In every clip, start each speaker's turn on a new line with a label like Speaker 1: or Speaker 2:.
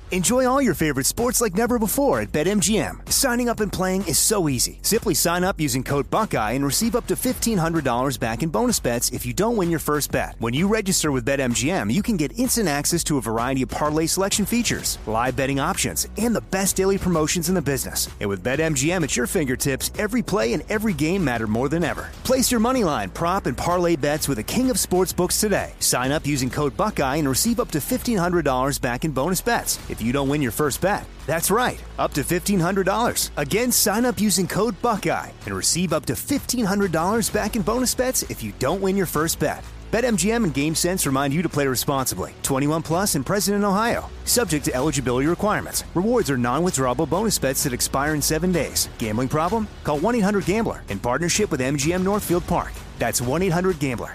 Speaker 1: Enjoy all your favorite sports like never before at BetMGM. Signing up and playing is so easy. Simply sign up using code Buckeye and receive up to $1,500 back in bonus bets if you don't win your first bet. When you register with BetMGM, you can get instant access to a variety of parlay selection features, live betting options, and the best daily promotions in the business. And with BetMGM at your fingertips, every play and every game matter more than ever. Place your moneyline, prop, and parlay bets with the king of sportsbooks today. Sign up using code Buckeye and receive up to $1,500 back in bonus bets if you don't win your first bet. That's right, up to $1,500. Again, sign up using code Buckeye and receive up to $1,500 back in bonus bets if you don't win your first bet. BetMGM and GameSense remind you to play responsibly. 21 plus and present in Ohio. Subject to eligibility requirements. Rewards are non-withdrawable bonus bets that expire in 7 days. Gambling problem? Call 1-800-GAMBLER in partnership with MGM Northfield Park. That's 1-800-GAMBLER.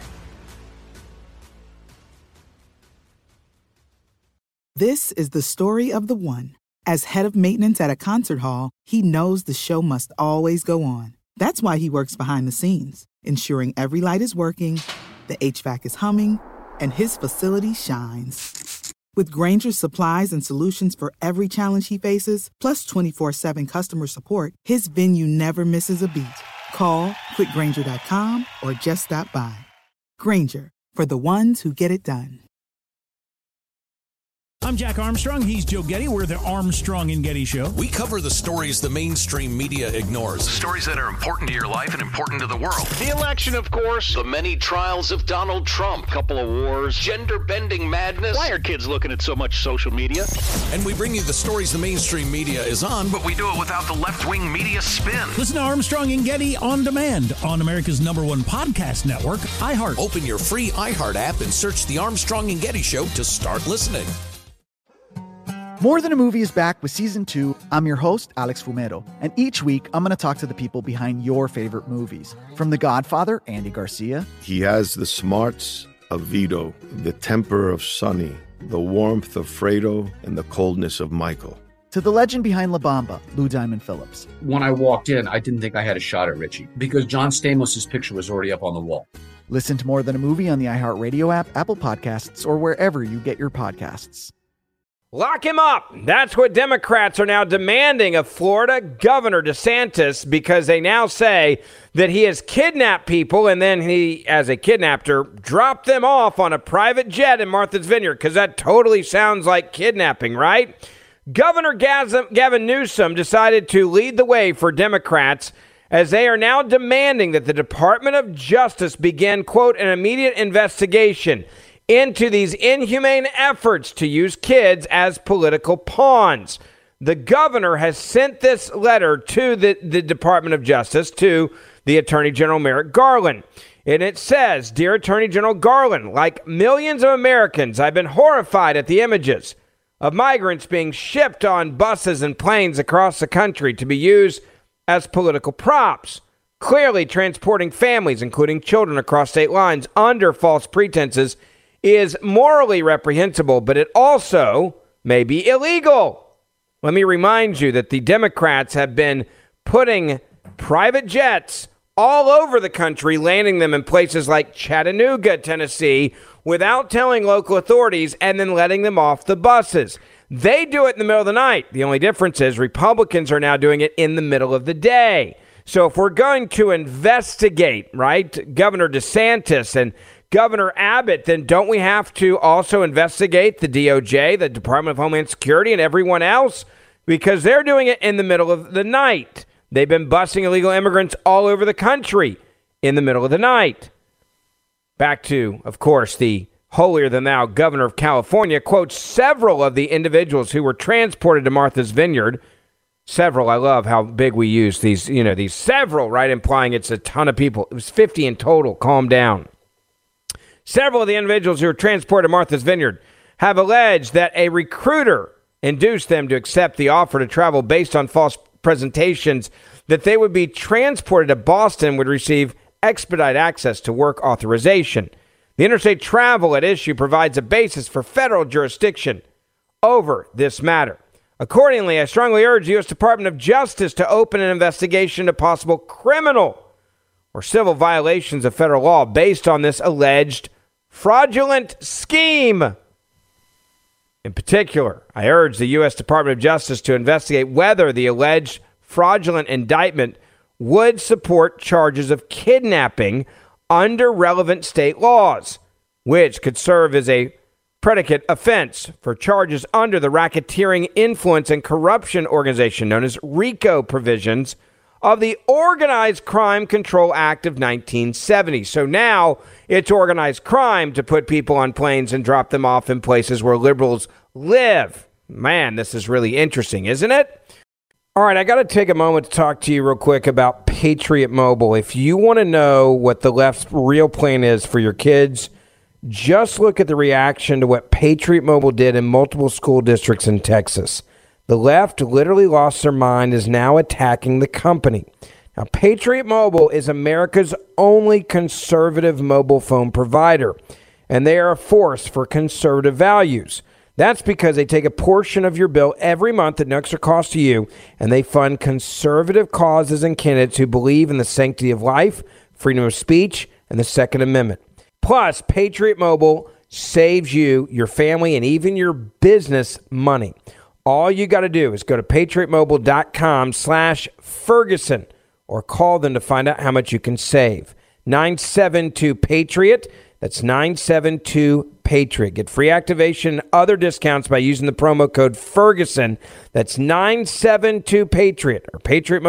Speaker 2: This is the story of the one. As head of maintenance at a concert hall, he knows the show must always go on. That's why he works behind the scenes, ensuring every light is working, the HVAC is humming, and his facility shines. With Grainger's supplies and solutions for every challenge he faces, plus 24/7 customer support, his venue never misses a beat. Call quickgrainger.com or just stop by. Grainger, for the ones who get it done.
Speaker 3: I'm Jack Armstrong. He's Joe Getty. We're the Armstrong and Getty Show.
Speaker 4: We cover the stories the mainstream media ignores. Stories that are important to your life and important to the world.
Speaker 5: The election, of course.
Speaker 4: The many trials of Donald Trump.
Speaker 5: Couple of wars.
Speaker 4: Gender-bending madness.
Speaker 5: Why are kids looking at so much social media?
Speaker 4: And we bring you the stories the mainstream media is on, but we do it without the left-wing media spin.
Speaker 3: Listen to Armstrong and Getty on demand on America's #1 podcast network, iHeart.
Speaker 4: Open your free iHeart app and search The Armstrong and Getty Show to start listening.
Speaker 6: More Than a Movie is back with Season 2. I'm your host, Alex Fumero. And each week, I'm going to talk to the people behind your favorite movies. From The Godfather, Andy Garcia.
Speaker 7: He has the smarts of Vito, the temper of Sonny, the warmth of Fredo, and the coldness of Michael.
Speaker 6: To the legend behind La Bamba, Lou Diamond Phillips.
Speaker 8: When I walked in, I didn't think I had a shot at Richie because John Stamos' picture was already up on the wall.
Speaker 6: Listen to More Than a Movie on the iHeartRadio app, Apple Podcasts, or wherever you get your podcasts.
Speaker 9: Lock him up. That's what Democrats are now demanding of Florida Governor DeSantis, because they now say that he has kidnapped people and then he, as a kidnapper, dropped them off on a private jet in Martha's Vineyard, because that totally sounds like kidnapping, right? Governor Gavin Newsom decided to lead the way for Democrats as they are now demanding that the Department of Justice begin, quote, an immediate investigation into these inhumane efforts to use kids as political pawns. The governor has sent this letter to the Department of Justice, to the Attorney General Merrick Garland. And it says, Dear Attorney General Garland, like millions of Americans, I've been horrified at the images of migrants being shipped on buses and planes across the country to be used as political props, clearly transporting families, including children, across state lines under false pretenses is morally reprehensible, but it also may be illegal. Let me remind you that the Democrats have been putting private jets all over the country, landing them in places like Chattanooga, Tennessee, without telling local authorities and then letting them off the buses. They do it in the middle of the night. The only difference is Republicans are now doing it in the middle of the day. So if we're going to investigate, right, Governor DeSantis and Governor Abbott, then don't we have to also investigate the DOJ, the Department of Homeland Security, and everyone else? Because they're doing it in the middle of the night. They've been busing illegal immigrants all over the country in the middle of the night. Back to, of course, the holier-than-thou governor of California quotes several of the individuals who were transported to Martha's Vineyard. Several, I love how big we use these, these several, right, implying it's a ton of people. It was 50 in total. Calm down. Several of the individuals who were transported to Martha's Vineyard have alleged that a recruiter induced them to accept the offer to travel based on false presentations that they would be transported to Boston, would receive expedite access to work authorization. The interstate travel at issue provides a basis for federal jurisdiction over this matter. Accordingly, I strongly urge the U.S. Department of Justice to open an investigation into possible criminal or civil violations of federal law based on this alleged fraudulent scheme. In particular, I urge the U.S. Department of Justice to investigate whether the alleged fraudulent indictment would support charges of kidnapping under relevant state laws, which could serve as a predicate offense for charges under the Racketeering, Influence, and Corruption Organization, known as RICO provisions of the Organized Crime Control Act of 1970. So now it's organized crime to put people on planes and drop them off in places where liberals live. Man, this is really interesting, isn't it? All right, I got to take a moment to talk to you real quick about Patriot Mobile. If you want to know what the left's real plan is for your kids, just look at the reaction to what Patriot Mobile did in multiple school districts in Texas. The left literally lost their mind, is now attacking the company. Now, Patriot Mobile is America's only conservative mobile phone provider, and they are a force for conservative values. That's because they take a portion of your bill every month at no extra cost to you, and they fund conservative causes and candidates who believe in the sanctity of life, freedom of speech, and the Second Amendment. Plus, Patriot Mobile saves you, your family, and even your business money. All you got to do is go to patriotmobile.com/Ferguson or call them to find out how much you can save. 972-PATRIOT. That's 972-PATRIOT. Get free activation and other discounts by using the promo code Ferguson. That's 972-PATRIOT or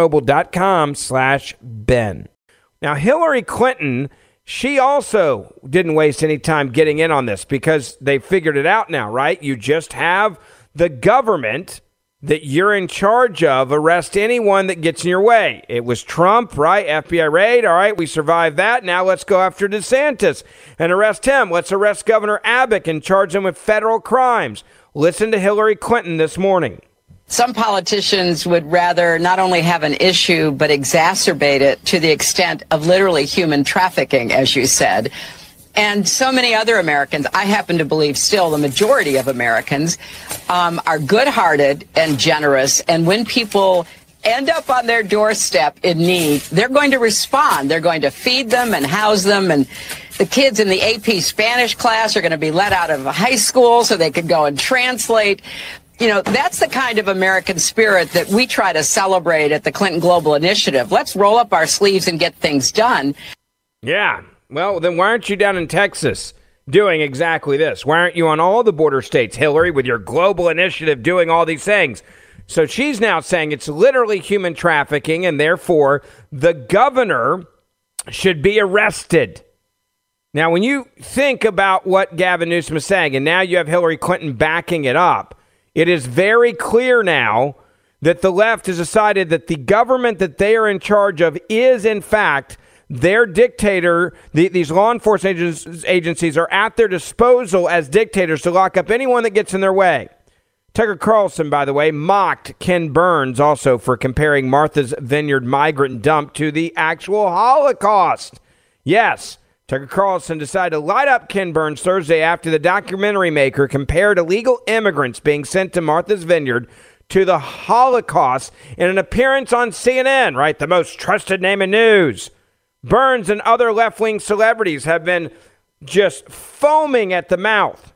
Speaker 9: patriotmobile.com/Ben. Now, Hillary Clinton, she also didn't waste any time getting in on this because they figured it out now, right? You just have the government that you're in charge of arrest anyone that gets in your way. It was Trump, right? FBI raid. All right, we survived that. Now let's go after DeSantis and arrest him. Let's arrest Governor Abbott and charge him with federal crimes. Listen to Hillary Clinton this morning.
Speaker 10: Some politicians would rather not only have an issue, but exacerbate it to the extent of literally human trafficking, as you said. And so many other Americans, I happen to believe still the majority of Americans are good-hearted and generous. And when people end up on their doorstep in need, they're going to respond. They're going to feed them and house them. And the kids in the AP Spanish class are going to be let out of high school so they could go and translate. You know, that's the kind of American spirit that we try to celebrate at the Clinton Global Initiative. Let's roll up our sleeves and get things done.
Speaker 9: Yeah. Well, then why aren't you down in Texas doing exactly this? Why aren't you on all the border states, Hillary, with your global initiative doing all these things? So she's now saying it's literally human trafficking, and therefore the governor should be arrested. Now, when you think about what Gavin Newsom is saying, and now you have Hillary Clinton backing it up, it is very clear now that the left has decided that the government that they are in charge of is, in fact, their dictator. These law enforcement agencies are at their disposal as dictators to lock up anyone that gets in their way. Tucker Carlson, by the way, mocked Ken Burns also for comparing Martha's Vineyard migrant dump to the actual Holocaust. Yes, Tucker Carlson decided to light up Ken Burns Thursday after the documentary maker compared illegal immigrants being sent to Martha's Vineyard to the Holocaust in an appearance on CNN, right? The most trusted name in news. Burns and other left-wing celebrities have been just foaming at the mouth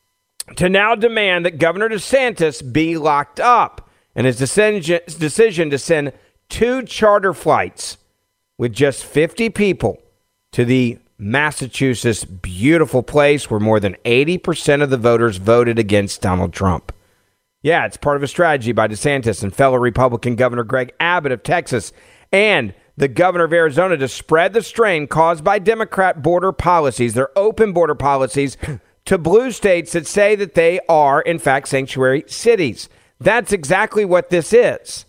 Speaker 9: to now demand that Governor DeSantis be locked up, and his decision to send 2 charter flights with just 50 people to the Massachusetts beautiful place where more than 80% of the voters voted against Donald Trump. Yeah, it's part of a strategy by DeSantis and fellow Republican Governor Greg Abbott of Texas and the governor of Arizona to spread the strain caused by Democrat border policies, their open border policies, to blue states that say that they are, in fact, sanctuary cities. That's exactly what this is.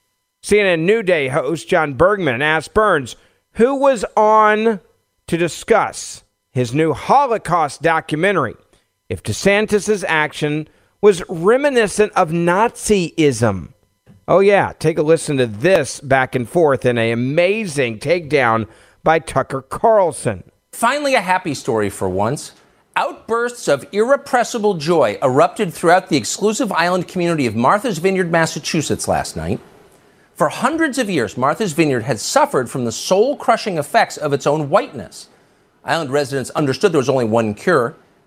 Speaker 9: CNN New Day host John Bergman asked Burns, who was on to discuss his new Holocaust documentary, if DeSantis' action was reminiscent of Nazism. Oh, yeah. Take a listen to this back and forth in an amazing takedown by Tucker Carlson.
Speaker 11: Finally, a happy story for once. Outbursts of irrepressible joy erupted throughout the exclusive island community of Martha's Vineyard, Massachusetts last night. For hundreds of years, Martha's Vineyard had suffered from the soul-crushing effects of its own whiteness. Island residents understood there was only one cure: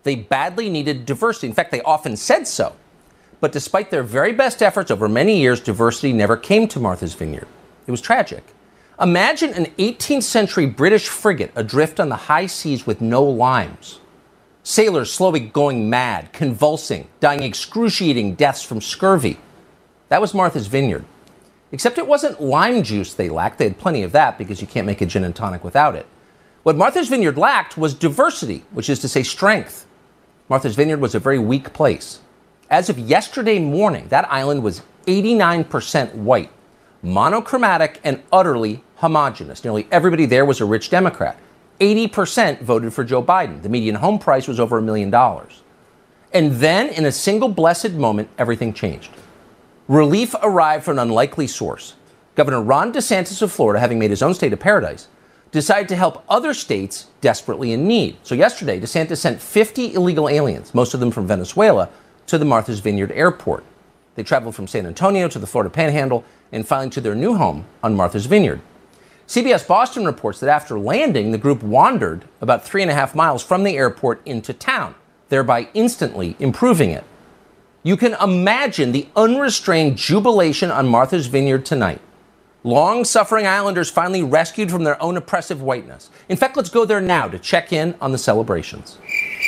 Speaker 11: They badly needed diversity. In fact, they often said so. But despite their very best efforts over many years, diversity never came to Martha's Vineyard. It was tragic. Imagine an 18th century British frigate adrift on the high seas with no limes. Sailors slowly going mad, convulsing, dying excruciating deaths from scurvy. That was Martha's Vineyard. Except it wasn't lime juice they lacked. They had plenty of that because you can't make a gin and tonic without it. What Martha's Vineyard lacked was diversity, which is to say strength. Martha's Vineyard was a very weak place. As of yesterday morning, that island was 89% white, monochromatic, and utterly homogenous. Nearly everybody there was a rich Democrat. 80% voted for Joe Biden. The median home price was over $1 million. And then, in a single blessed moment, everything changed. Relief arrived from an unlikely source. Governor Ron DeSantis of Florida, having made his own state a paradise, decided to help other states desperately in need. So yesterday, DeSantis sent 50 illegal aliens, most of them from Venezuela, to the Martha's Vineyard airport. They traveled from San Antonio to the Florida Panhandle and finally to their new home on Martha's Vineyard. CBS Boston reports that after landing, the group wandered about 3.5 miles from the airport into town, thereby instantly improving it. You can imagine the unrestrained jubilation on Martha's Vineyard tonight. Long-suffering islanders finally rescued from their own oppressive whiteness. In fact, let's go there now to check in on the celebrations.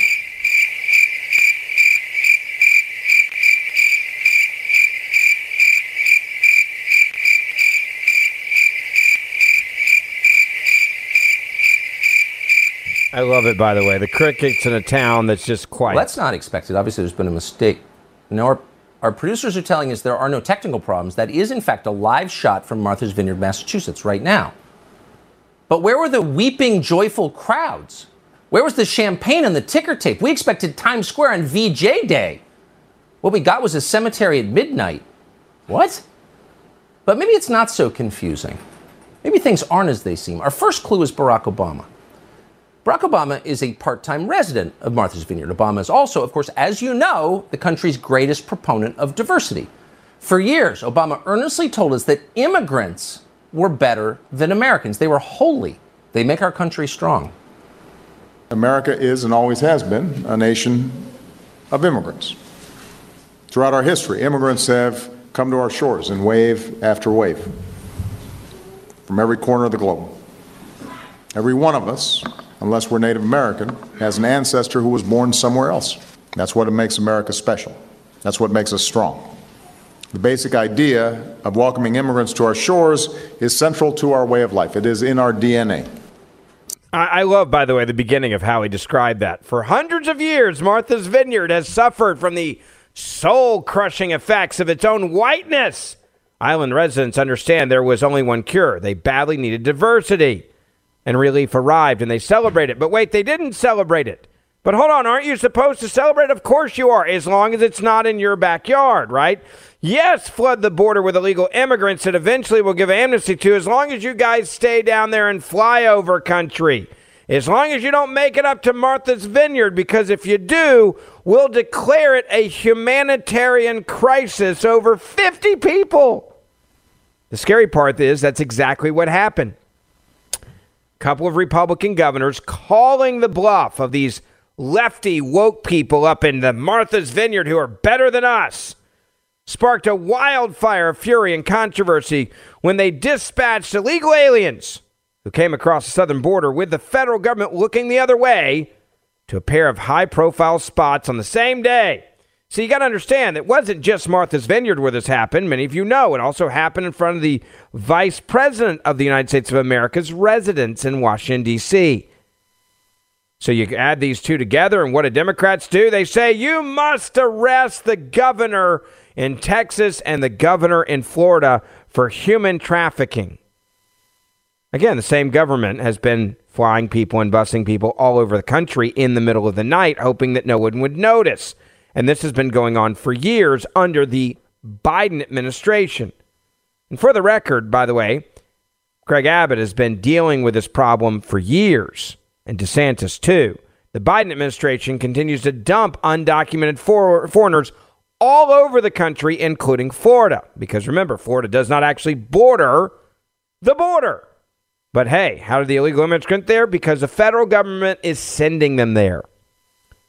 Speaker 9: I love it, by the way. The crickets in a town that's just quiet.
Speaker 11: Well, that's not expected. Obviously, there's been a mistake. No, our producers are telling us there are no technical problems. That is, in fact, a live shot from Martha's Vineyard, Massachusetts, right now. But where were the weeping, joyful crowds? Where was the champagne and the ticker tape? We expected Times Square on VJ Day. What we got was a cemetery at midnight. What? But maybe it's not so confusing. Maybe things aren't as they seem. Our first clue is Barack Obama. Barack Obama is a part-time resident of Martha's Vineyard. Obama is also, of course, as you know, the country's greatest proponent of diversity. For years, Obama earnestly told us that immigrants were better than Americans. They were holy. They make our country strong.
Speaker 12: America is and always has been a nation of immigrants. Throughout our history, immigrants have come to our shores in wave after wave from every corner of the globe. Every one of us, unless we're Native American, has an ancestor who was born somewhere else. That's what makes America special. That's what makes us strong. The basic idea of welcoming immigrants to our shores is central to our way of life. It is in our DNA.
Speaker 9: I love, by the way, the beginning of how he described that. For hundreds of years, Martha's Vineyard has suffered from the soul-crushing effects of its own whiteness. Island residents understand there was only one cure. They badly needed diversity. And relief arrived, and they celebrate it. But wait, they didn't celebrate it. But hold on, aren't you supposed to celebrate? Of course you are, as long as it's not in your backyard, right? Yes, flood the border with illegal immigrants that eventually we'll give amnesty to, as long as you guys stay down there in flyover country. As long as you don't make it up to Martha's Vineyard, because if you do, we'll declare it a humanitarian crisis over 50 people. The scary part is that's exactly what happened. Couple of Republican governors calling the bluff of these lefty woke people up in the Martha's Vineyard who are better than us sparked a wildfire of fury and controversy when they dispatched illegal aliens who came across the southern border with the federal government looking the other way to a pair of high-profile spots on the same day. So you got to understand, it wasn't just Martha's Vineyard where this happened. Many of you know it also happened in front of the Vice President of the United States of America's residence in Washington, D.C. So you add these two together, and what do Democrats do? They say, you must arrest the governor in Texas and the governor in Florida for human trafficking. Again, the same government has been flying people and busing people all over the country in the middle of the night, hoping that no one would notice. And this has been going on for years under the Biden administration. And for the record, by the way, Greg Abbott has been dealing with this problem for years, and DeSantis too. The Biden administration continues to dump undocumented foreigners all over the country, including Florida. Because remember, Florida does not actually border the border. But hey, how did the illegal immigrants get there? Because the federal government is sending them there.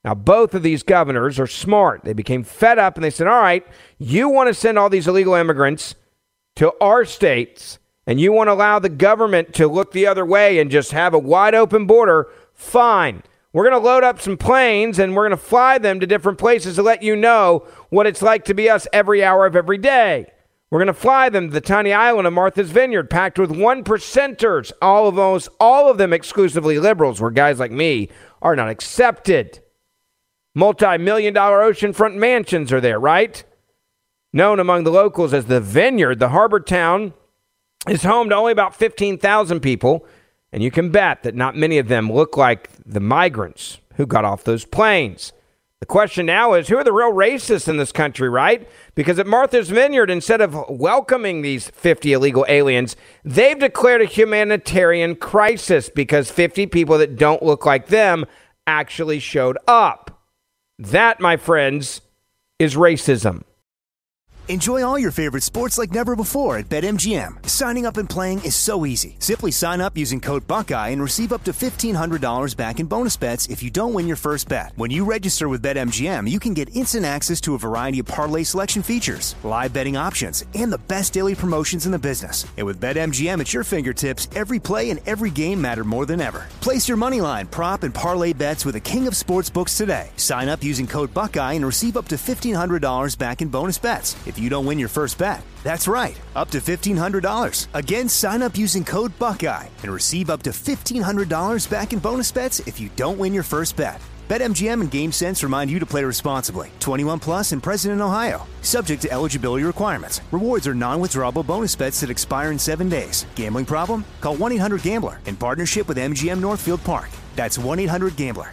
Speaker 9: Now, both of these governors are smart. They became fed up and they said, all right, you want to send all these illegal immigrants to our states and you want to allow the government to look the other way and just have a wide open border, fine. We're going to load up some planes and we're going to fly them to different places to let you know what it's like to be us every hour of every day. We're going to fly them to the tiny island of Martha's Vineyard, packed with 1%ers, all of them exclusively liberals, where guys like me are not accepted. Multi-million-dollar oceanfront mansions are there, right? Known among the locals as the Vineyard, the harbor town is home to only about 15,000 people, and you can bet that not many of them look like the migrants who got off those planes. The question now is, who are the real racists in this country, right? Because at Martha's Vineyard, instead of welcoming these 50 illegal aliens, they've declared a humanitarian crisis because 50 people that don't look like them actually showed up. That, my friends, is racism.
Speaker 1: Enjoy all your favorite sports like never before at BetMGM. Signing up and playing is so easy. Simply sign up using code Buckeye and receive up to $1,500 back in bonus bets if you don't win your first bet. When you register with BetMGM, you can get instant access to a variety of parlay selection features, live betting options, and the best daily promotions in the business. And with BetMGM at your fingertips, every play and every game matter more than ever. Place your moneyline, prop, and parlay bets with the king of sportsbooks today. Sign up using code Buckeye and receive up to $1,500 back in bonus bets if you don't win your first bet. That's right, up to $1,500. Again, sign up using code Buckeye and receive up to $1,500 back in bonus bets if you don't win your first bet. BetMGM and GameSense remind you to play responsibly. 21 plus and present in Ohio. Subject to eligibility requirements. Rewards are non-withdrawable bonus bets that expire in 7 days. Gambling problem? Call 1-800-GAMBLER in partnership with MGM Northfield Park. That's 1-800-GAMBLER.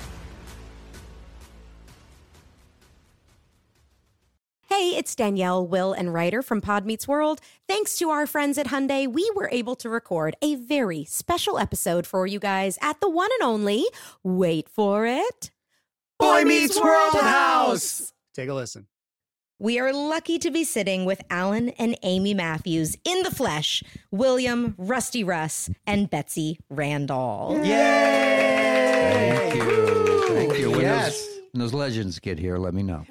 Speaker 13: Hey, it's Danielle, Will, and Ryder from Pod Meets World. Thanks to our friends at Hyundai, we were able to record a very special episode for you guys at the one and only, wait for it,
Speaker 14: Boy Meets World House. Take a listen.
Speaker 13: We are lucky to be sitting with Alan and Amy Matthews in the flesh, William, Rusty Russ, and Betsy Randall.
Speaker 14: Yay!
Speaker 3: Thank you. Thank you.
Speaker 14: Yes.
Speaker 3: When those legends get here, let me know.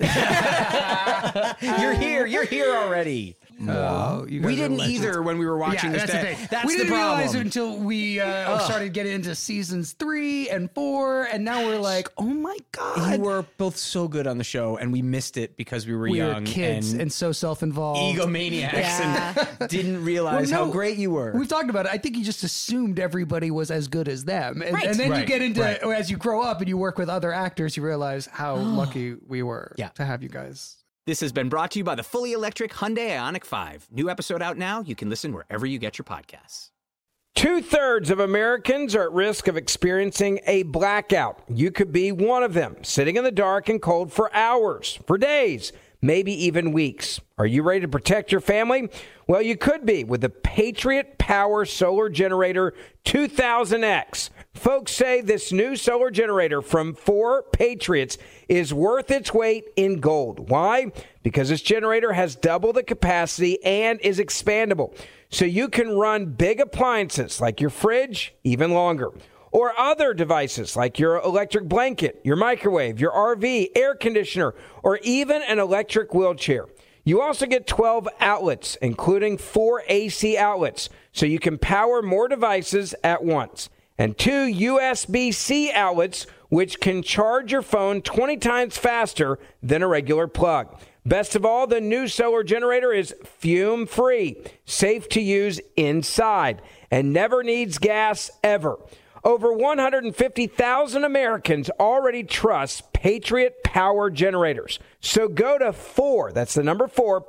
Speaker 14: You're here already.
Speaker 3: No,
Speaker 14: we didn't either when we were watching this.
Speaker 15: We didn't realize it until we started getting into seasons 3 and 4, and now we're like, oh my god!
Speaker 14: You were both so good on the show, and we missed it because we were young,
Speaker 15: kids, and so self-involved,
Speaker 14: egomaniacs, and didn't realize how great you were.
Speaker 15: We've talked about it. I think you just assumed everybody was as good as them, and then you get into as you grow up and you work with other actors, you realize how lucky we were to have you guys.
Speaker 16: This has been brought to you by the fully electric Hyundai Ioniq 5. New episode out now. You can listen wherever you get your podcasts.
Speaker 9: 2/3 of Americans are at risk of experiencing a blackout. You could be one of them, sitting in the dark and cold for hours, for days, maybe even weeks. Are you ready to protect your family? Well, you could be with the Patriot Power Solar Generator 2000X. Folks say this new solar generator from 4 Patriots is worth its weight in gold. Why? Because this generator has double the capacity and is expandable. So you can run big appliances like your fridge even longer. Or other devices like your electric blanket, your microwave, your RV, air conditioner, or even an electric wheelchair. You also get 12 outlets, including 4 AC outlets, so you can power more devices at once. And 2 USB-C outlets, which can charge your phone 20 times faster than a regular plug. Best of all, the new solar generator is fume-free, safe to use inside, and never needs gas ever. Over 150,000 Americans already trust Patriot Power Generators. So go to 4, that's the number 4,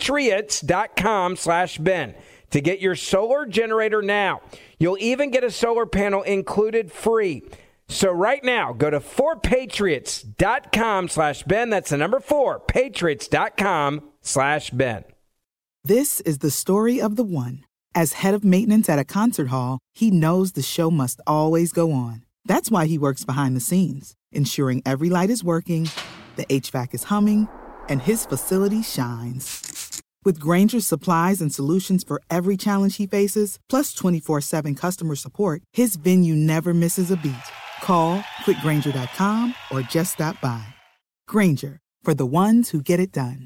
Speaker 9: patriots.com/Ben to get your solar generator now. You'll even get a solar panel included free. So right now, go to 4patriots.com/Ben. That's the number 4, patriots.com/Ben.
Speaker 2: This is the story of the one. As head of maintenance at a concert hall, he knows the show must always go on. That's why he works behind the scenes, ensuring every light is working, the HVAC is humming, and his facility shines. With Grainger's supplies and solutions for every challenge he faces, plus 24/7 customer support, his venue never misses a beat. Call quickgranger.com or just stop by. Granger, for the ones who get it done.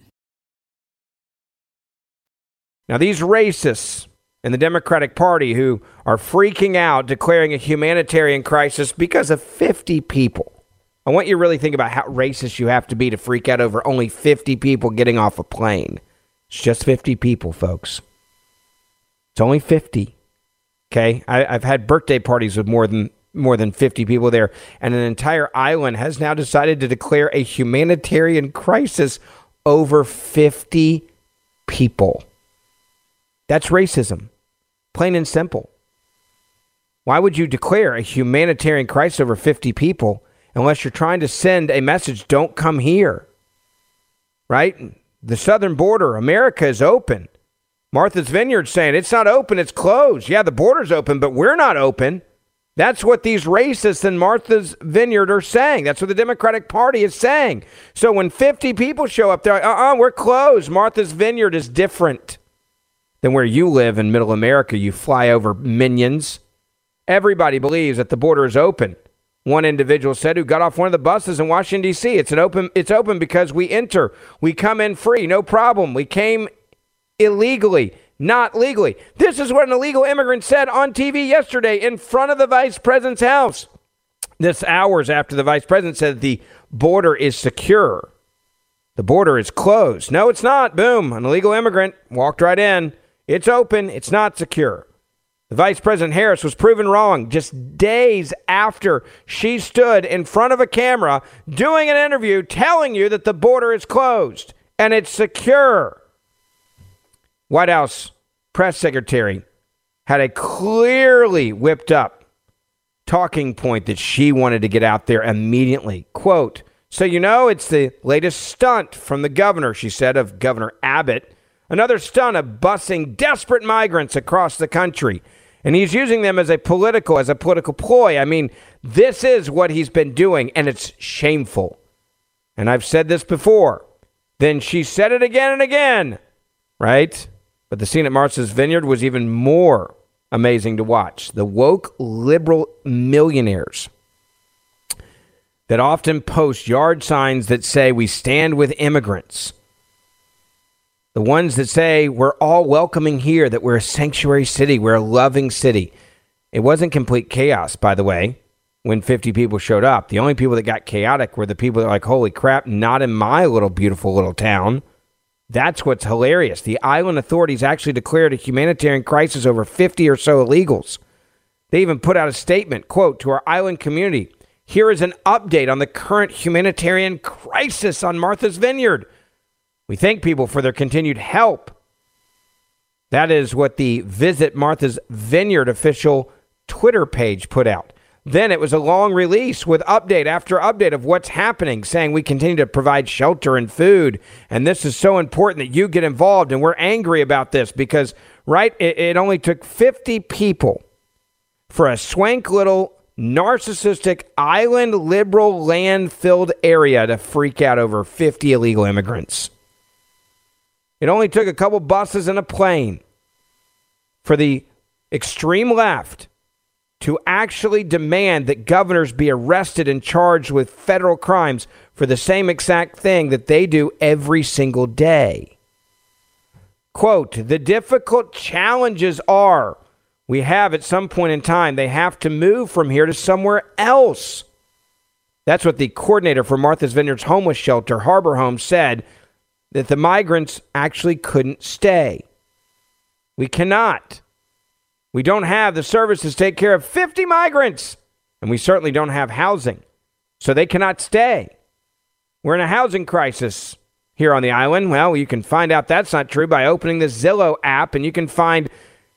Speaker 9: Now, these racists in the Democratic Party who are freaking out, declaring a humanitarian crisis because of 50 people. I want you to really think about how racist you have to be to freak out over only 50 people getting off a plane. It's just 50 people, folks. It's only 50. Okay? I've had birthday parties with more than 50 people there, and an entire island has now decided to declare a humanitarian crisis over 50 people. That's racism. Plain and simple. Why would you declare a humanitarian crisis over 50 people unless you're trying to send a message, don't come here? Right? The southern border, America is open. Martha's Vineyard saying it's not open, it's closed. Yeah, the border's open, but we're not open. That's what these racists in Martha's Vineyard are saying. That's what the Democratic Party is saying. So when 50 people show up, they're like, we're closed. Martha's Vineyard is different than where you live in middle America. You fly over minions. Everybody believes that the border is open. One individual said who got off one of the buses in Washington, D.C., it's open because we enter. We come in free, no problem. We came illegally, not legally. This is what an illegal immigrant said on TV yesterday in front of the vice president's house. This hours after the vice president said the border is secure. The border is closed. No, it's not. Boom. An illegal immigrant walked right in. It's open. It's not secure. The Vice President Harris was proven wrong just days after she stood in front of a camera doing an interview telling you that the border is closed and it's secure. White House press secretary had a clearly whipped up talking point that she wanted to get out there immediately. Quote, so it's the latest stunt from the governor, she said, of Governor Abbott. Another stunt of busing desperate migrants across the country. And he's using them as a political ploy. I mean, this is what he's been doing, and it's shameful. And I've said this before. Then she said it again and again, right? But the scene at Martha's Vineyard was even more amazing to watch. The woke liberal millionaires that often post yard signs that say, we stand with immigrants. The ones that say we're all welcoming here, that we're a sanctuary city, we're a loving city. It wasn't complete chaos, by the way, when 50 people showed up. The only people that got chaotic were the people that are like, holy crap, not in my little beautiful little town. That's what's hilarious. The island authorities actually declared a humanitarian crisis over 50 or so illegals. They even put out a statement, quote, to our island community. Here is an update on the current humanitarian crisis on Martha's Vineyard. We thank people for their continued help. That is what the Visit Martha's Vineyard official Twitter page put out. Then it was a long release with update after update of what's happening, saying we continue to provide shelter and food. And this is so important that you get involved. And we're angry about this because, right, it only took 50 people for a swank little narcissistic island liberal land-filled area to freak out over 50 illegal immigrants. It only took a couple buses and a plane for the extreme left to actually demand that governors be arrested and charged with federal crimes for the same exact thing that they do every single day. Quote, the difficult challenges are we have at some point in time, they have to move from here to somewhere else. That's what the coordinator for Martha's Vineyard's homeless shelter, Harbor Home, said, that the migrants actually couldn't stay. We cannot. We don't have the services to take care of 50 migrants, and we certainly don't have housing, so they cannot stay. We're in a housing crisis here on the island. Well, you can find out that's not true by opening the Zillow app, and you can find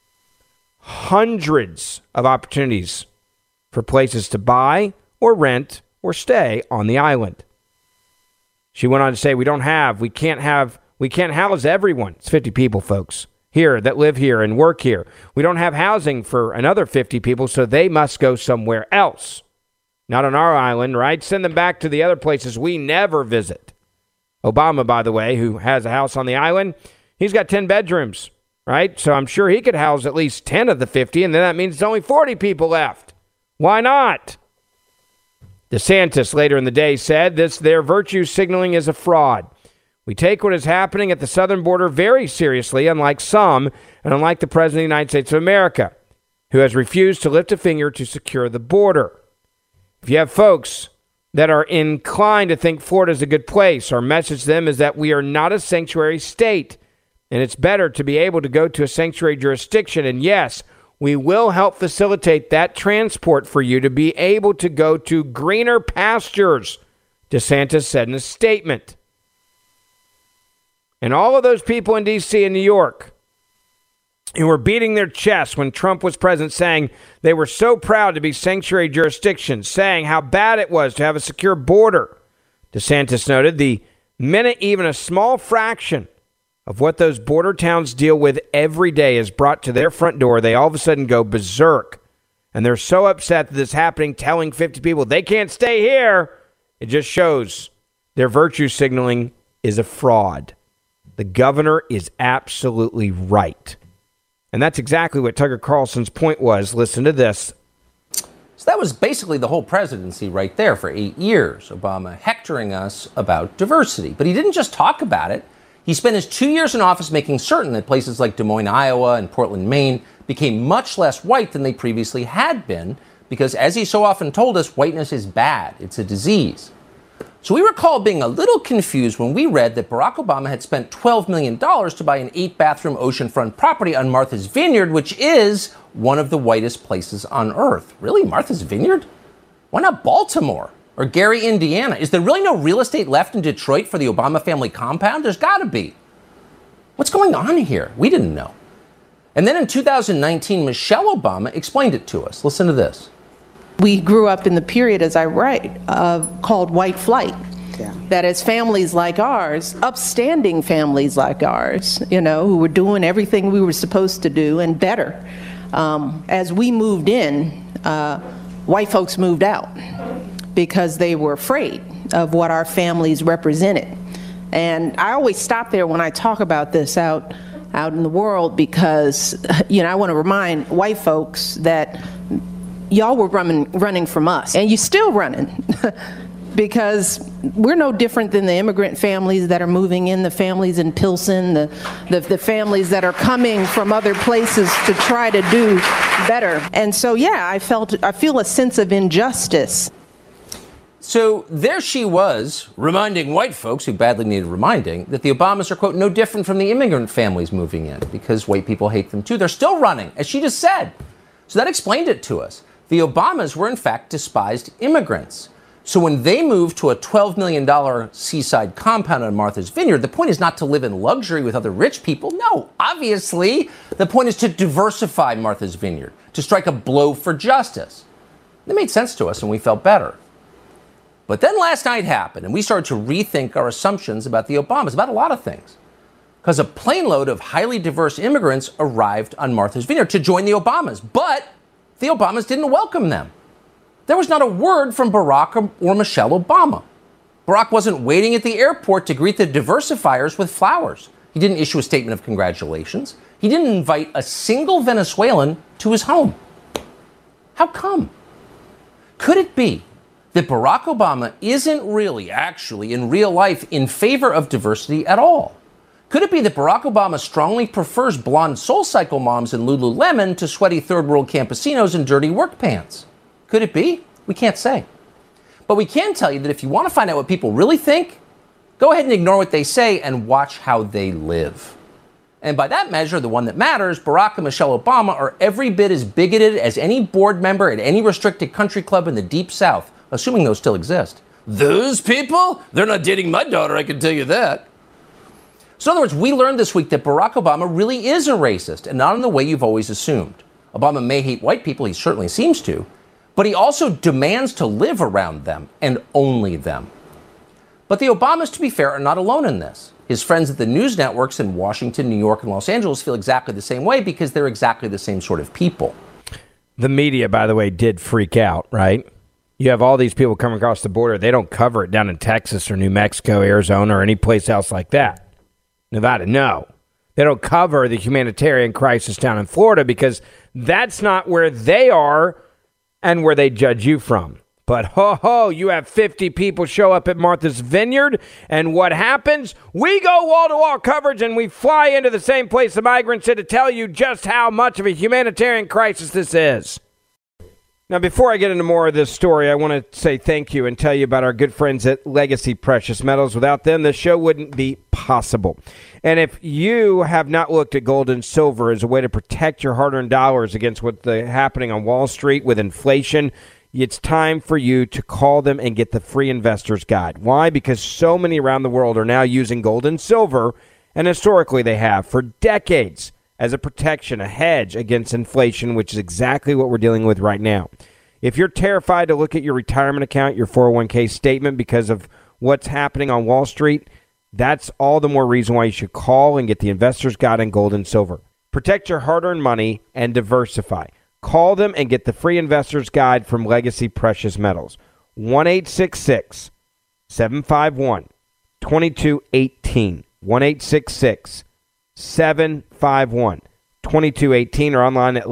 Speaker 9: hundreds of opportunities for places to buy or rent or stay on the island. She went on to say, we can't house everyone. It's 50 people, folks, here that live here and work here. We don't have housing for another 50 people, so they must go somewhere else. Not on our island, right? Send them back to the other places we never visit. Obama, by the way, who has a house on the island, he's got 10 bedrooms, right? So I'm sure he could house at least 10 of the 50, and then that means it's only 40 people left. Why not? DeSantis later in the day said their virtue signaling is a fraud. We take what is happening at the southern border very seriously, unlike some, and unlike the President of the United States of America, who has refused to lift a finger to secure the border. If you have folks that are inclined to think Florida is a good place, our message to them is that we are not a sanctuary state, and it's better to be able to go to a sanctuary jurisdiction. And yes, we will help facilitate that transport for you to be able to go to greener pastures, DeSantis said in a statement. And all of those people in D.C. and New York who were beating their chests when Trump was president, saying they were so proud to be sanctuary jurisdictions, saying how bad it was to have a secure border. DeSantis noted the minute even a small fraction of what those border towns deal with every day is brought to their front door, they all of a sudden go berserk. And they're so upset that this is happening, telling 50 people they can't stay here. It just shows their virtue signaling is a fraud. The governor is absolutely right. And that's exactly what Tucker Carlson's point was. Listen to this.
Speaker 11: So that was basically the whole presidency right there for 8 years. Obama hectoring us about diversity. But he didn't just talk about it. He spent his 2 years in office making certain that places like Des Moines, Iowa, and Portland, Maine became much less white than they previously had been, because as he so often told us, whiteness is bad. It's a disease. So we recall being a little confused when we read that Barack Obama had spent $12 million to buy an 8-bathroom oceanfront property on Martha's Vineyard, which is one of the whitest places on earth. Really? Martha's Vineyard? Why not Baltimore or Gary, Indiana? Is there really no real estate left in Detroit for the Obama family compound? There's got to be. What's going on here? We didn't know. And then in 2019, Michelle Obama explained it to us. Listen to this.
Speaker 17: We grew up in the period, as I write, called white flight. Yeah. That is, families like ours, upstanding families like ours, who were doing everything we were supposed to do and better. As we moved in, white folks moved out because they were afraid of what our families represented. And I always stop there when I talk about this out in the world because, I want to remind white folks that y'all were running from us, and you're still running because we're no different than the immigrant families that are moving in, the families in Pilsen, the families that are coming from other places to try to do better. And so, I feel a sense of injustice.
Speaker 11: So there she was, reminding white folks who badly needed reminding that the Obamas are, quote, no different from the immigrant families moving in because white people hate them too. They're still running, as she just said. So that explained it to us. The Obamas were, in fact, despised immigrants. So when they moved to a $12 million seaside compound on Martha's Vineyard, the point is not to live in luxury with other rich people. No, obviously, the point is to diversify Martha's Vineyard, to strike a blow for justice. It made sense to us, and we felt better. But then last night happened, and we started to rethink our assumptions about the Obamas, about a lot of things. Because a plane load of highly diverse immigrants arrived on Martha's Vineyard to join the Obamas. But the Obamas didn't welcome them. There was not a word from Barack or Michelle Obama. Barack wasn't waiting at the airport to greet the diversifiers with flowers. He didn't issue a statement of congratulations. He didn't invite a single Venezuelan to his home. How come? Could it be that Barack Obama isn't really, actually, in real life, in favor of diversity at all? Could it be that Barack Obama strongly prefers blonde SoulCycle moms in Lululemon to sweaty third world campesinos in dirty work pants? Could it be? We can't say. But we can tell you that if you want to find out what people really think, go ahead and ignore what they say and watch how they live. And by that measure, the one that matters, Barack and Michelle Obama are every bit as bigoted as any board member at any restricted country club in the Deep South, assuming those still exist. Those people? They're not dating my daughter, I can tell you that. So in other words, we learned this week that Barack Obama really is a racist, and not in the way you've always assumed. Obama may hate white people, he certainly seems to, but he also demands to live around them, and only them. But the Obamas, to be fair, are not alone in this. His friends at the news networks in Washington, New York, and Los Angeles feel exactly the same way because they're exactly the same sort of people.
Speaker 9: The media, by the way, did freak out, right? You have all these people coming across the border. They don't cover it down in Texas or New Mexico, Arizona, or any place else like that. Nevada, no. They don't cover the humanitarian crisis down in Florida because that's not where they are and where they judge you from. But ho, you have 50 people show up at Martha's Vineyard, and what happens? We go wall-to-wall coverage, and we fly into the same place the migrants did to tell you just how much of a humanitarian crisis this is. Now, before I get into more of this story, I want to say thank you and tell you about our good friends at Legacy Precious Metals. Without them, the show wouldn't be possible. And if you have not looked at gold and silver as a way to protect your hard-earned dollars against what's happening on Wall Street with inflation, it's time for you to call them and get the free investor's guide. Why? Because so many around the world are now using gold and silver, and historically they have for decades, as a protection, a hedge against inflation, which is exactly what we're dealing with right now. If you're terrified to look at your retirement account, your 401k statement because of what's happening on Wall Street, that's all the more reason why you should call and get the investor's guide on gold and silver. Protect your hard-earned money and diversify. Call them and get the free investor's guide from Legacy Precious Metals. 1-866-751-2218. 1-866-751-2218 or online at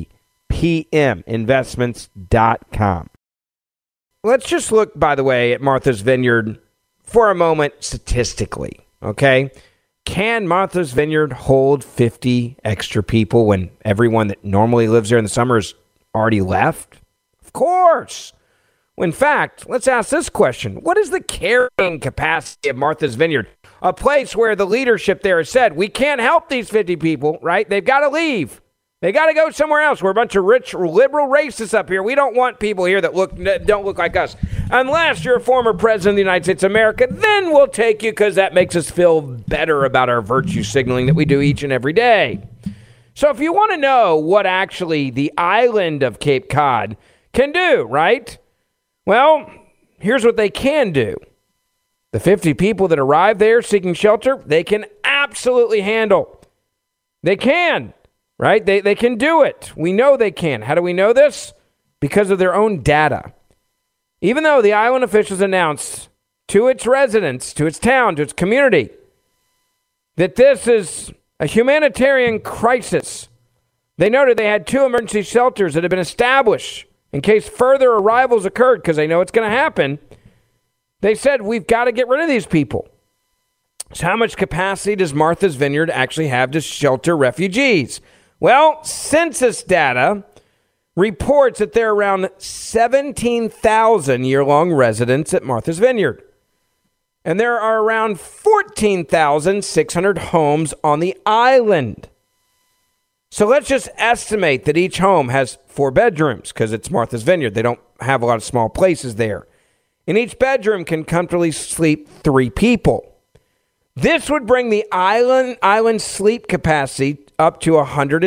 Speaker 9: legacypminvestments.com. Let's just look, by the way, at Martha's Vineyard for a moment statistically, okay? Can Martha's Vineyard hold 50 extra people when everyone that normally lives there in the summer has already left? Of course. Well, in fact, let's ask this question. What is the carrying capacity of Martha's Vineyard? A place where the leadership there has said, we can't help these 50 people, right? They've got to leave. They got to go somewhere else. We're a bunch of rich, liberal racists up here. We don't want people here that don't look like us. Unless you're a former president of the United States of America, then we'll take you because that makes us feel better about our virtue signaling that we do each and every day. So if you want to know what actually the island of Cape Cod can do, right? Well, here's what they can do. The 50 people that arrive there seeking shelter, they can absolutely handle. They can, right? They can do it. We know they can. How do we know this? Because of their own data. Even though the island officials announced to its residents, to its town, to its community, that this is a humanitarian crisis, they noted they had 2 emergency shelters that had been established in case further arrivals occurred, because they know it's going to happen. They said, we've got to get rid of these people. So how much capacity does Martha's Vineyard actually have to shelter refugees? Well, census data reports that there are around 17,000 year-long residents at Martha's Vineyard. And there are around 14,600 homes on the island. So let's just estimate that each home has 4 bedrooms because it's Martha's Vineyard. They don't have a lot of small places there. And each bedroom can comfortably sleep 3 people. This would bring the island sleep capacity up to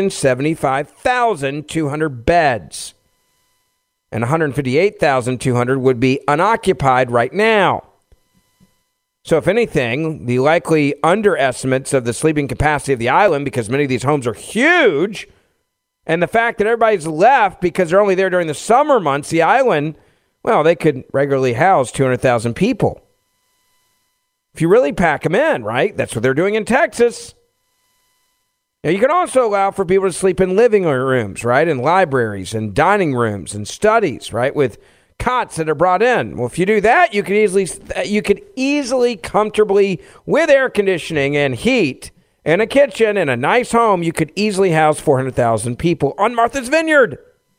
Speaker 9: 175,200 beds. And 158,200 would be unoccupied right now. So if anything, the likely underestimates of the sleeping capacity of the island, because many of these homes are huge, and the fact that everybody's left because they're only there during the summer months, the island, well, they could regularly house 200,000 people. If you really pack them in, right? That's what they're doing in Texas. Now, you can also allow for people to sleep in living rooms, right? In libraries and dining rooms and studies, right? With cots that are brought in. Well, if you do that, you could easily, comfortably, with air conditioning and heat and a kitchen and a nice home, you could easily house 400,000 people on Martha's Vineyard.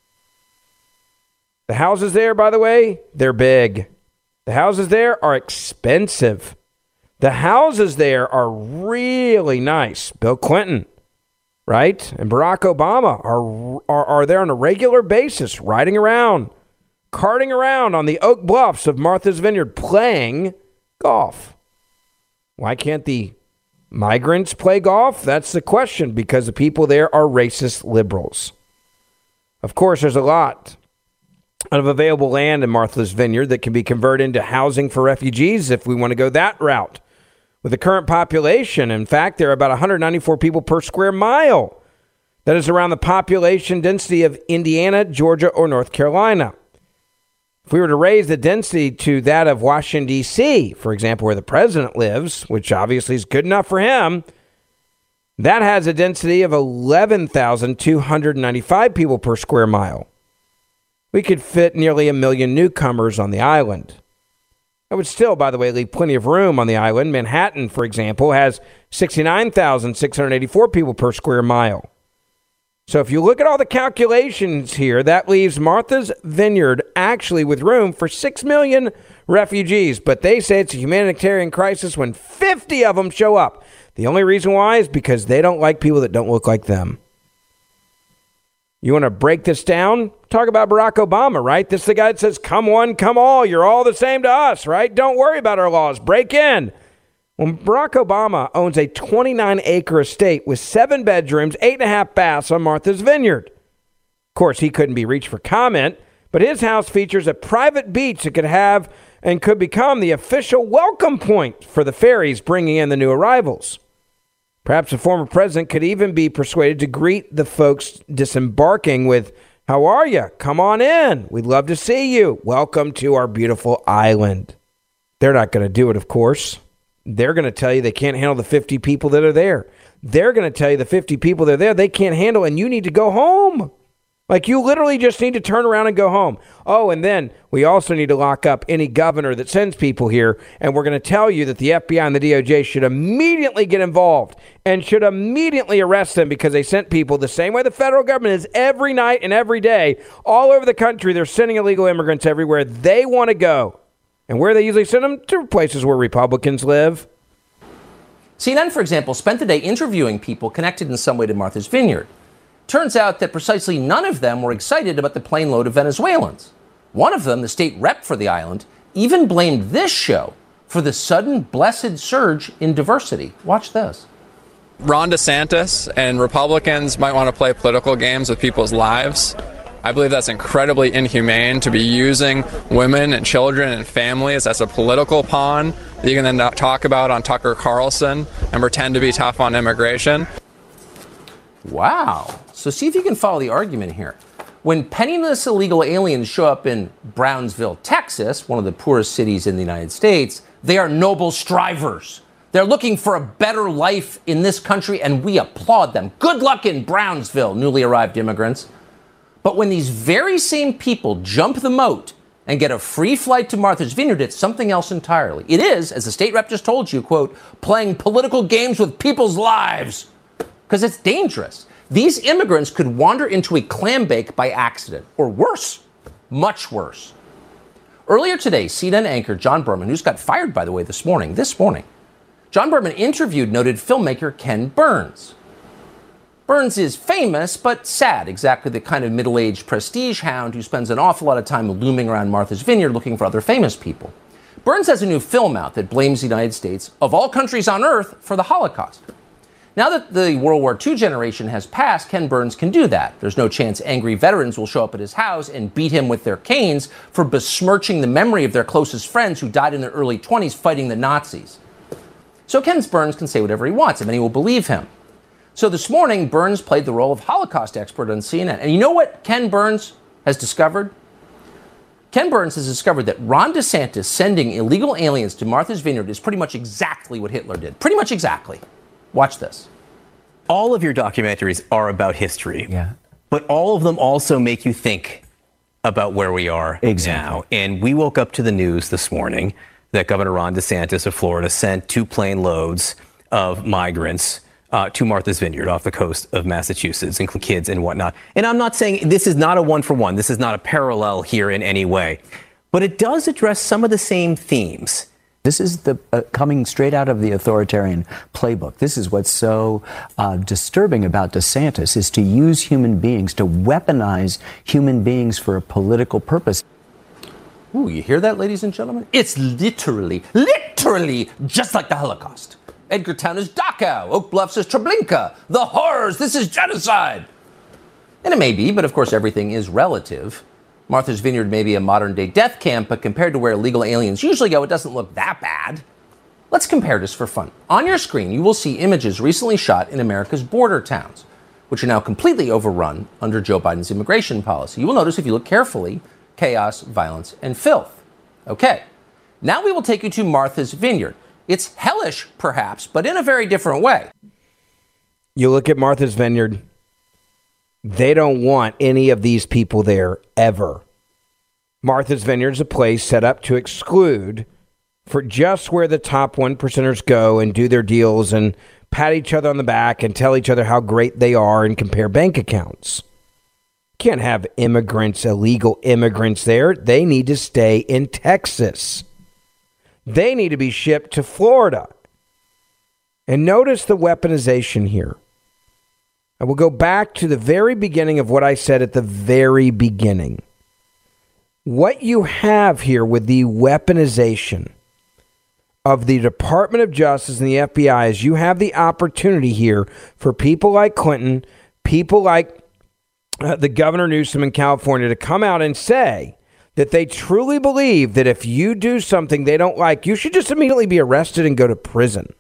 Speaker 9: The houses there, by the way, they're big. The houses there are expensive. The houses there are really nice. Bill Clinton, right? And Barack Obama are there on a regular basis, riding around, carting around on the oak bluffs of Martha's Vineyard playing golf. Why can't the migrants play golf? That's the question, because the people there are racist liberals. Of course, there's a lot of available land in Martha's Vineyard that can be converted into housing for refugees if we want to go that route. With the current population, in fact, there are about 194 people per square mile. That is around the population density of Indiana, Georgia, or North Carolina. If we were to raise the density to that of Washington, D.C., for example, where the president lives, which obviously is good enough for him, that has a density of 11,295 people per square mile. we could fit nearly 1 million newcomers on the island. That would still, by the way, leave plenty of room on the island. Manhattan, for example, has 69,684 people per square mile. So if you look at all the calculations here, that leaves Martha's Vineyard actually with room for 6 million refugees. But they say it's a humanitarian crisis when 50 of them show up. The only reason why is because they don't like people that don't look like them. You want to break this down? Talk about Barack Obama, right? This is the guy that says, come one, come all. You're all the same to us, right? Don't worry about our laws. Break in. Well, Barack Obama owns a 29-acre estate with 7 bedrooms, 8.5 baths on Martha's Vineyard. Of course, he couldn't be reached for comment, but his house features a private beach that could have and could become the official welcome point for the ferries bringing in the new arrivals. Perhaps the former president could even be persuaded to greet the folks disembarking with, "How are you? Come on in. We'd love to see you. Welcome to our beautiful island." They're not going to do it, of course. They're going to tell you they can't handle the 50 people that are there. They're going to tell you the 50 people that are there they can't handle, and you need to go home. Like, you literally just need to turn around and go home. Oh, and then we also need to lock up any governor that sends people here, and we're going to tell you that the FBI and the DOJ should immediately get involved and should immediately arrest them because they sent people the same way the federal government is every night and every day. All over the country, they're sending illegal immigrants everywhere they want to go. And where they usually send them? To places where Republicans live.
Speaker 11: CNN, for example, spent the day interviewing people connected in some way to Martha's Vineyard. Turns out that precisely none of them were excited about the plane load of Venezuelans. One of them, the state rep for the island, even blamed this show for the sudden blessed surge in diversity. Watch this.
Speaker 18: Ron DeSantis and Republicans might want to play political games with people's lives. I believe that's incredibly inhumane to be using women and children and families as a political pawn that you can then talk about on Tucker Carlson and pretend to be tough on immigration.
Speaker 11: Wow. So see if you can follow the argument here. When penniless illegal aliens show up in Brownsville, Texas, one of the poorest cities in the United States, they are noble strivers. They're looking for a better life in this country, and we applaud them. Good luck in Brownsville, newly arrived immigrants. But when these very same people jump the moat and get a free flight to Martha's Vineyard, it's something else entirely. It is, as the state rep just told you, quote, playing political games with people's lives. Because it's dangerous. These immigrants could wander into a clam bake by accident, or worse, much worse. Earlier today, CNN anchor John Berman, who's got fired, by the way, this morning, John Berman interviewed noted filmmaker Ken Burns. Burns is famous, but sad, exactly the kind of middle-aged prestige hound who spends an awful lot of time looming around Martha's Vineyard looking for other famous people. Burns has a new film out that blames the United States, of all countries on earth, for the Holocaust. Now that the World War II generation has passed, Ken Burns can do that. There's no chance angry veterans will show up at his house and beat him with their canes for besmirching the memory of their closest friends who died in their early 20s fighting the Nazis. So Ken Burns can say whatever he wants, and many will believe him. So this morning, Burns played the role of Holocaust expert on CNN. And you know what Ken Burns has discovered? Ken Burns has discovered that Ron DeSantis sending illegal aliens to Martha's Vineyard is pretty much exactly what Hitler did. Pretty much exactly. Watch this.
Speaker 19: All of your documentaries are about history. Yeah. But all of them also make you think about where we are now. And we woke up to the news this morning that Governor Ron DeSantis of Florida sent 2 plane loads of migrants to Martha's Vineyard off the coast of Massachusetts, including kids and whatnot. And I'm not saying this is not a one-for-one. This is not a parallel here in any way. But it does address some of the same themes.
Speaker 20: This is the coming straight out of the authoritarian playbook. This is what's so disturbing about DeSantis, is to use human beings, to weaponize human beings for a political purpose.
Speaker 11: Ooh, you hear that, ladies and gentlemen? It's literally just like the Holocaust. Edgartown is Dachau. Oak Bluffs is Treblinka. The horrors, this is genocide. And it may be, but of course everything is relative. Martha's Vineyard may be a modern-day death camp, but compared to where illegal aliens usually go, it doesn't look that bad. Let's compare this for fun. On your screen, you will see images recently shot in America's border towns, which are now completely overrun under Joe Biden's immigration policy. You will notice, if you look carefully, chaos, violence, and filth. Okay, now we will take you to Martha's Vineyard. It's hellish, perhaps, but in a very different way.
Speaker 9: You look at Martha's Vineyard, they don't want any of these people there ever. Martha's Vineyard is a place set up to exclude for just where the top 1%ers go and do their deals and pat each other on the back and tell each other how great they are and compare bank accounts. Can't have immigrants, illegal immigrants there. They need to stay in Texas. They need to be shipped to Florida. And notice the weaponization here. I will go back to the very beginning of what I said at the very beginning. What you have here with the weaponization of the Department of Justice and the FBI is you have the opportunity here for people like Clinton, people like the Governor Newsom in California to come out and say that they truly believe that if you do something they don't like, you should just immediately be arrested and go to prison.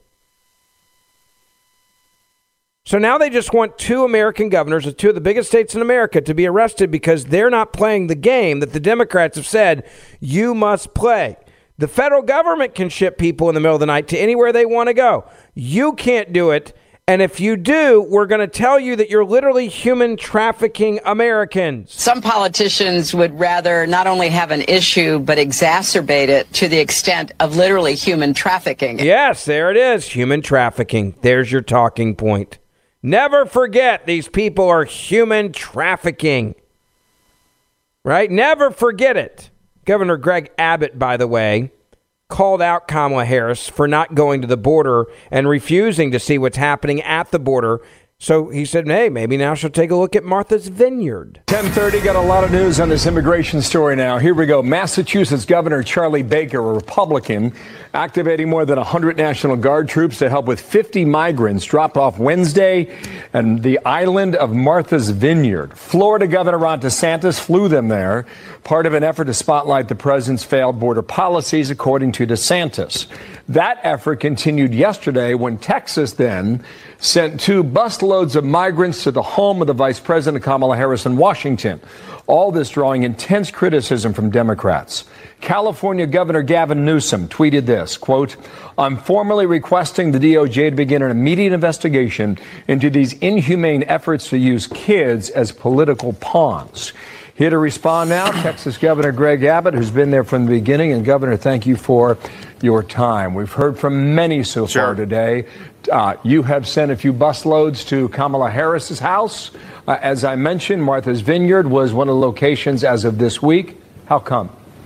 Speaker 9: So now they just want two American governors of two of the biggest states in America to be arrested because they're not playing the game that the Democrats have said you must play. The federal government can ship people in the middle of the night to anywhere they want to go. You can't do it. And if you do, we're going to tell you that you're literally human trafficking Americans.
Speaker 10: Some politicians would rather not only have an issue, but exacerbate it to the extent of literally human trafficking.
Speaker 9: Yes, there it is. Human trafficking. There's your talking point. Never forget these people are human trafficking. Right? Never forget it. Governor Greg Abbott, by the way, called out Kamala Harris for not going to the border and refusing to see what's happening at the border. So he said, hey, maybe now she'll take a look at Martha's Vineyard.
Speaker 21: 10:30, got a lot of news on this immigration story now. Here we go. Massachusetts Governor Charlie Baker, a Republican, activating more than 100 National Guard troops to help with 50 migrants dropped off Wednesday on the island of Martha's Vineyard. Florida Governor Ron DeSantis flew them there, part of an effort to spotlight the president's failed border policies, according to DeSantis. That effort continued yesterday when Texas then sent 2 busloads of migrants to the home of the Vice President Kamala Harris in Washington. All this drawing intense criticism from Democrats. California Governor Gavin Newsom tweeted this, quote, I'm formally requesting the DOJ to begin an immediate investigation into these inhumane efforts to use kids as political pawns. Here to respond now, Texas Governor Greg Abbott, who's been there from the beginning. And Governor, thank you for your time. We've heard from many so far today. You have sent a few busloads to Kamala Harris's house. As I mentioned, Martha's Vineyard was one of the locations as of this week. How come?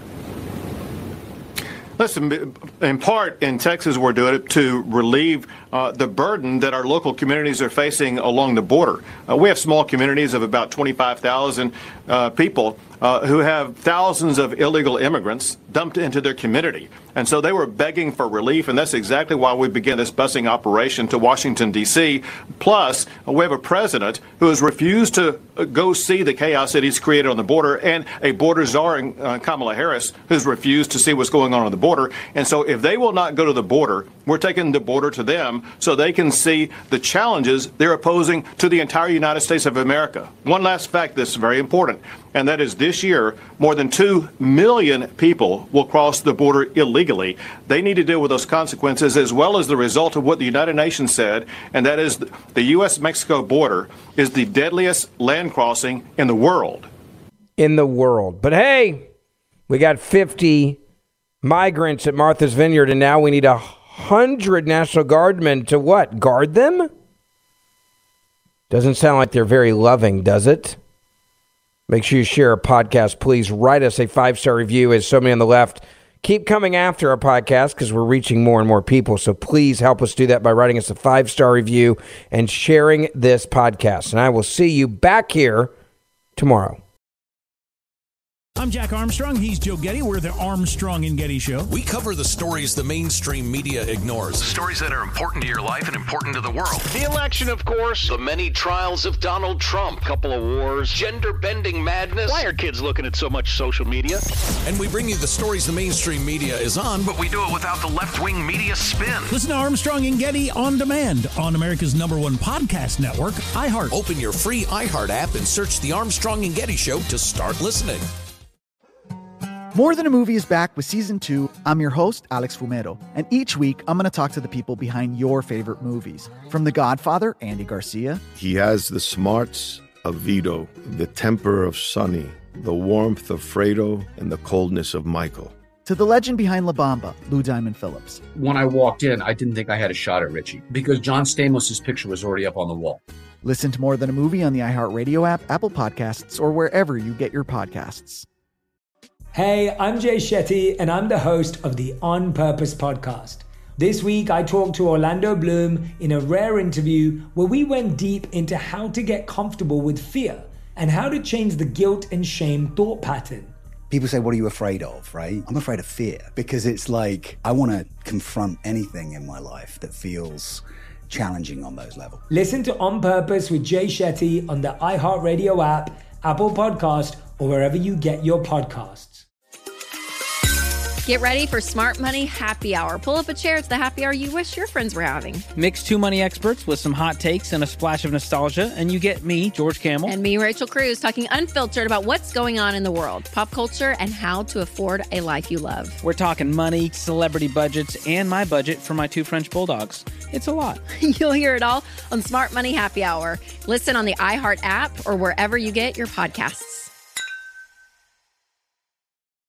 Speaker 12: Listen, in part, in Texas, we're doing it to relieve the burden that our local communities are facing along the border. We have small communities of about 25,000 people who have thousands of illegal immigrants dumped into their community. And so they were begging for relief, and that's exactly why we began this busing operation to Washington, D.C. Plus, we have a president who has refused to go see the chaos that he's created on the border, and a border czar in Kamala Harris who's refused to see what's going on the border. And so if they will not go to the border, we're taking the border to them so they can see the challenges they're posing to the entire United States of America. One last fact that's very important, and that is this year, more than 2 million people will cross the border illegally. They need to deal with those consequences as well as the result of what the United Nations said, and that is the U.S.-Mexico border is the deadliest land crossing in the world.
Speaker 9: In the world. But hey, we got 50 migrants at Martha's Vineyard, and now we need 100 National Guardmen to what? Guard them? Doesn't sound like they're very loving, does it? Make sure you share our podcast. Please write us a 5-star review, as so many on the left keep coming after our podcast because we're reaching more and more people. So please help us do that by writing us a 5-star review and sharing this podcast. And I will see you back here tomorrow.
Speaker 3: I'm Jack Armstrong. He's Joe Getty. We're the Armstrong and Getty Show.
Speaker 4: We cover the stories the mainstream media ignores. Stories that are important to your life and important to the world.
Speaker 5: The election, of course.
Speaker 4: The many trials of Donald Trump.
Speaker 5: Couple of wars.
Speaker 4: Gender-bending madness.
Speaker 5: Why are kids looking at so much social media?
Speaker 4: And we bring you the stories the mainstream media is on, but we do it without the left-wing media spin.
Speaker 3: Listen to Armstrong and Getty on demand on America's #1 podcast network, iHeart.
Speaker 4: Open your free iHeart app and search The Armstrong and Getty Show to start listening.
Speaker 6: More Than a Movie is back with Season 2. I'm your host, Alex Fumero, and each week I'm going to talk to the people behind your favorite movies. From The Godfather, Andy Garcia.
Speaker 7: He has the smarts of Vito, the temper of Sonny, the warmth of Fredo, and the coldness of Michael.
Speaker 6: To the legend behind La Bamba, Lou Diamond Phillips.
Speaker 8: When I walked in, I didn't think I had a shot at Richie because John Stamos' picture was already up on the wall.
Speaker 6: Listen to More Than a Movie on the iHeartRadio app, Apple Podcasts, or wherever you get your podcasts.
Speaker 22: Hey, I'm Jay Shetty, and I'm the host of the On Purpose podcast. This week, I talked to Orlando Bloom in a rare interview where we went deep into how to get comfortable with fear and how to change the guilt and shame thought pattern.
Speaker 23: People say, what are you afraid of, right? I'm afraid of fear because it's like I want to confront anything in my life that feels challenging on those levels.
Speaker 22: Listen to On Purpose with Jay Shetty on the iHeartRadio app, Apple Podcast, or wherever you get your podcasts.
Speaker 24: Get ready for Smart Money Happy Hour. Pull up a chair. It's the happy hour you wish your friends were having.
Speaker 25: Mix two money experts with some hot takes and a splash of nostalgia, and you get me, George Kamel.
Speaker 24: And me, Rachel Cruz, talking unfiltered about what's going on in the world, pop culture, and how to afford a life you love.
Speaker 25: We're talking money, celebrity budgets, and my budget for my two French bulldogs. It's a lot.
Speaker 24: You'll hear it all on Smart Money Happy Hour. Listen on the iHeart app or wherever you get your podcasts.